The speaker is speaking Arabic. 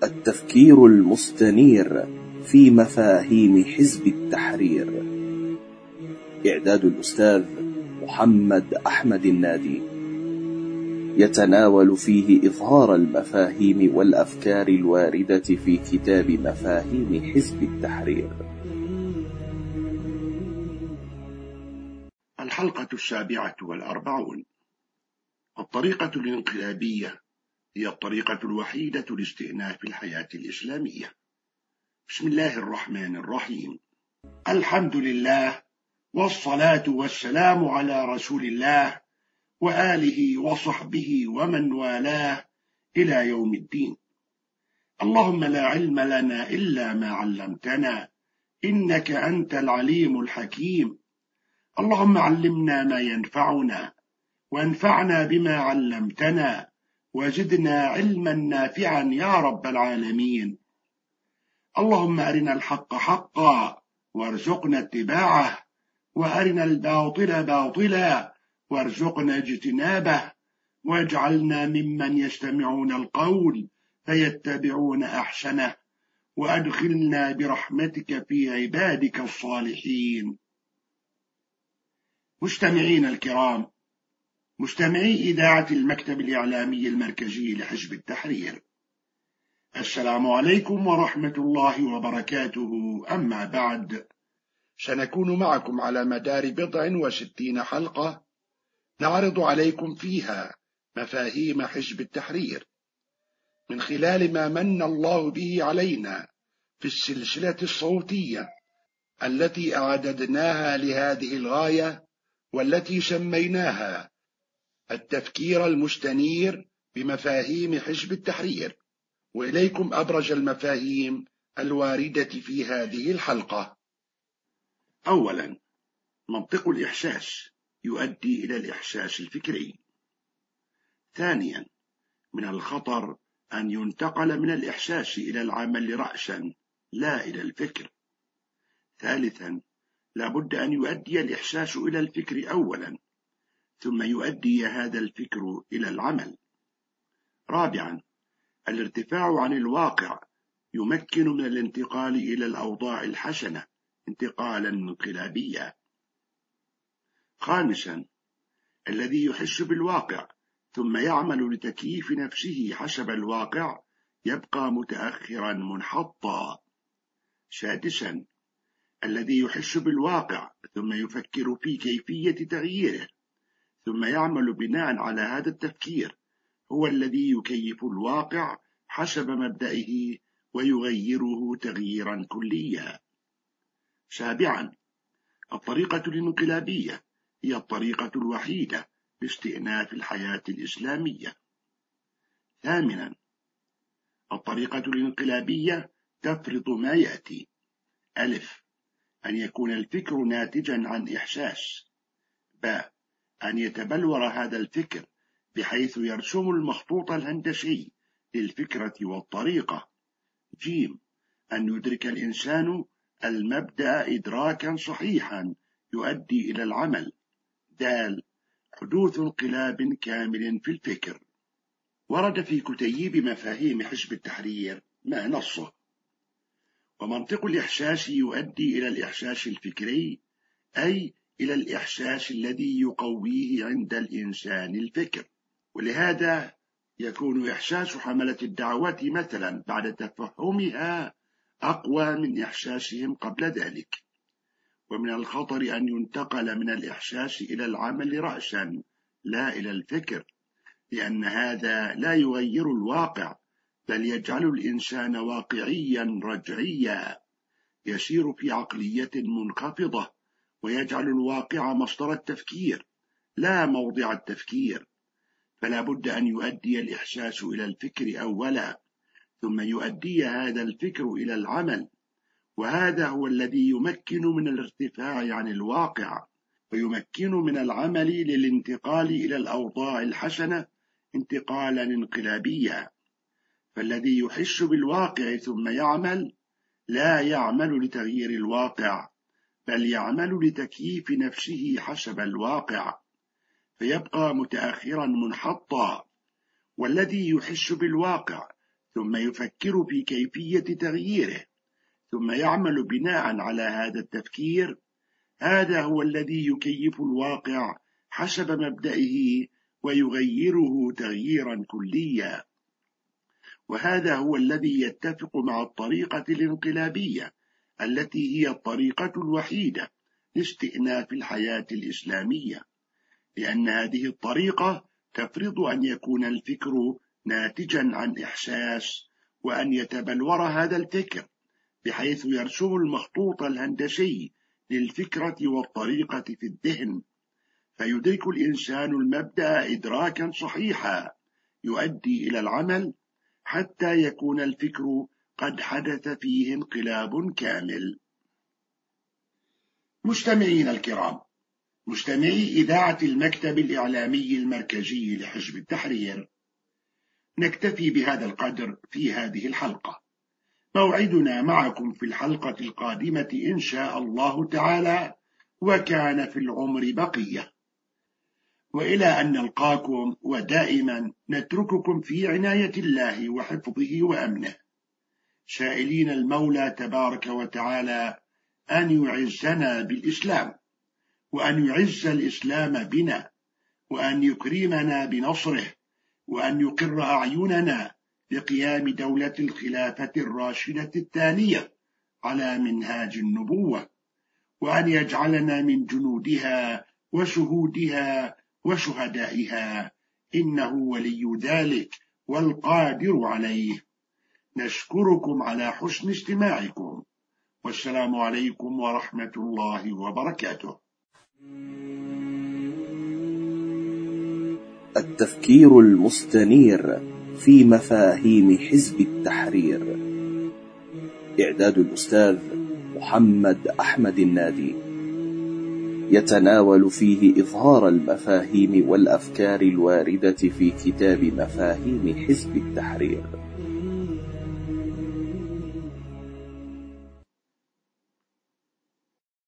التفكير المستنير في مفاهيم حزب التحرير. إعداد الأستاذ محمد أحمد النادي، يتناول فيه إظهار المفاهيم والأفكار الواردة في كتاب مفاهيم حزب التحرير. الحلقة 47. الطريقة الانقلابية هي الطريقة الوحيدة لاستئناف الحياة الإسلامية. بسم الله الرحمن الرحيم. الحمد لله، والصلاة والسلام على رسول الله وآله وصحبه ومن والاه إلى يوم الدين. اللهم لا علم لنا إلا ما علمتنا، إنك أنت العليم الحكيم. اللهم علمنا ما ينفعنا، وانفعنا بما علمتنا، وزدنا علما نافعا يا رب العالمين. اللهم أرنا الحق حقا وارزقنا اتباعه، وأرنا الباطل باطلا وارزقنا اجتنابه، واجعلنا ممن يستمعون القول فيتبعون أحسنه، وأدخلنا برحمتك في عبادك الصالحين. مستمعين الكرام، مستمعي إذاعة المكتب الإعلامي المركزي لحزب التحرير، السلام عليكم ورحمة الله وبركاته. أما بعد، سنكون معكم على مدار 60 حلقة نعرض عليكم فيها مفاهيم حزب التحرير من خلال ما من الله به علينا في السلسلة الصوتية التي أعددناها لهذه الغاية، والتي سميناها التفكير المستنير بمفاهيم حزب التحرير. وإليكم أبرز المفاهيم الواردة في هذه الحلقة. أولا، منطق الإحساس يؤدي إلى الإحساس الفكري. ثانيا، من الخطر أن ينتقل من الإحساس إلى العمل رأسا لا إلى الفكر. ثالثا، لا بد أن يؤدي الإحساس إلى الفكر أولا، ثم يؤدي هذا الفكر إلى العمل. رابعا، الارتفاع عن الواقع يمكن من الانتقال إلى الأوضاع الحسنة انتقالا انقلابيا. خامسا، الذي يحس بالواقع ثم يعمل لتكييف نفسه حسب الواقع يبقى متأخرا منحطا. سادسا، الذي يحس بالواقع ثم يفكر في كيفية تغييره ثم يعمل بناء على هذا التفكير هو الذي يكيف الواقع حسب مبدئه ويغيره تغييرا كليا. سابعا، الطريقة الانقلابية هي الطريقة الوحيدة لاستئناف الحياة الإسلامية. ثامنا، الطريقة الانقلابية تفرض ما يأتي: ألف، أن يكون الفكر ناتجا عن إحساس. ب، أن يتبلور هذا الفكر بحيث يرسم المخطوط الهندسي للفكرة والطريقة. ج، أن يدرك الإنسان المبدأ إدراكا صحيحا يؤدي إلى العمل. د، حدوث انقلاب كامل في الفكر. ورد في كتيب مفاهيم حزب التحرير ما نصه: ومنطق الإحساس يؤدي إلى الإحساس الفكري، أي إلى الإحساس الذي يقويه عند الإنسان الفكر. ولهذا يكون إحساس حملة الدعوات مثلا بعد تفهمها أقوى من إحساسهم قبل ذلك. ومن الخطر أن ينتقل من الإحساس إلى العمل رأسا لا إلى الفكر، لأن هذا لا يغير الواقع بل يجعل الإنسان واقعيا رجعيا يسير في عقلية منخفضة، ويجعل الواقع مصدر التفكير لا موضع التفكير. فلا بد أن يؤدي الإحساس إلى الفكر أولا، ثم يؤدي هذا الفكر إلى العمل، وهذا هو الذي يمكن من الارتفاع عن الواقع، ويمكن من العمل للانتقال إلى الأوضاع الحسنة انتقالا انقلابيا. فالذي يحس بالواقع ثم يعمل لا يعمل لتغيير الواقع، بل يعمل لتكييف نفسه حسب الواقع، فيبقى متأخرا منحطا. والذي يحس بالواقع ثم يفكر في كيفية تغييره، ثم يعمل بناء على هذا التفكير. هذا هو الذي يكيف الواقع حسب مبدئه ويغيره تغييرا كليا. وهذا هو الذي يتفق مع الطريقة الانقلابية التي هي الطريقة الوحيدة لاستئناف الحياة الإسلامية، لأن هذه الطريقة تفرض أن يكون الفكر ناتجا عن إحساس، وأن يتبلور هذا الفكر بحيث يرسم المخطوط الهندسي للفكرة والطريقة في الذهن، فيدرك الإنسان المبدأ إدراكا صحيحا يؤدي إلى العمل حتى يكون الفكر قد حدث فيه انقلاب كامل. مستمعين الكرام، مستمعي إذاعة المكتب الإعلامي المركزي لحزب التحرير، نكتفي بهذا القدر في هذه الحلقة. موعدنا معكم في الحلقة القادمة إن شاء الله تعالى، وكان في العمر بقية. وإلى أن نلقاكم، ودائما نترككم في عناية الله وحفظه وأمنه، سائلين المولى تبارك وتعالى أن يعزنا بالإسلام، وأن يعز الإسلام بنا، وأن يكرمنا بنصره، وأن يقر أعيننا بقيام دولة الخلافة الراشدة الثانية على منهاج النبوة، وأن يجعلنا من جنودها وشهودها وشهدائها، إنه ولي ذلك والقادر عليه. نشكركم على حسن استماعكم، والسلام عليكم ورحمة الله وبركاته. التفكير المستنير في مفاهيم حزب التحرير. إعداد الأستاذ محمد أحمد النادي، يتناول فيه إظهار المفاهيم والأفكار الواردة في كتاب مفاهيم حزب التحرير.